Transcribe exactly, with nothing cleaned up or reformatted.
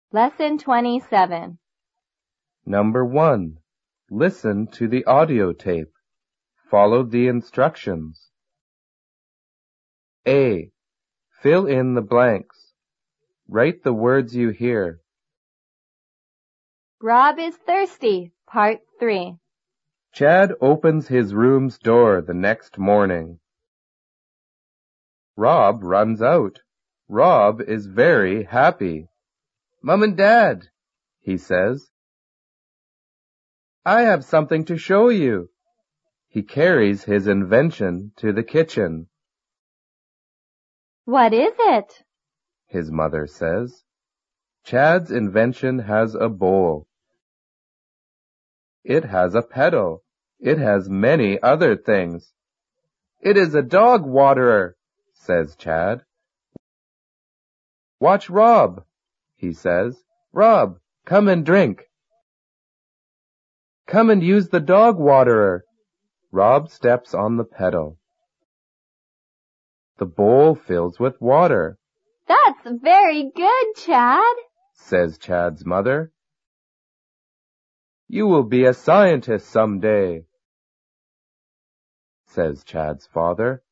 Lesson twenty-seven. Number one. Listen to the audio tape. Follow the instructions. A. Fill in the blanks. Write the words you hear. Rob is thirsty, Part three. Chad opens his room's door the next morning. Rob runs out. Rob is very happy. "Mom and Dad," he says, "I have something to show you." He carries his invention to the kitchen. "What is it?" his mother says. Chad's invention has a bowl. It has a pedal. It has many other things. "It is a dog waterer," says Chad. "Watch Rob," he says. "Rob, come and drink." "Come and use the dog waterer." Rob steps on the pedal. The bowl fills with water. "That's very good, Chad," says Chad's mother. "You will be a scientist someday," says Chad's father.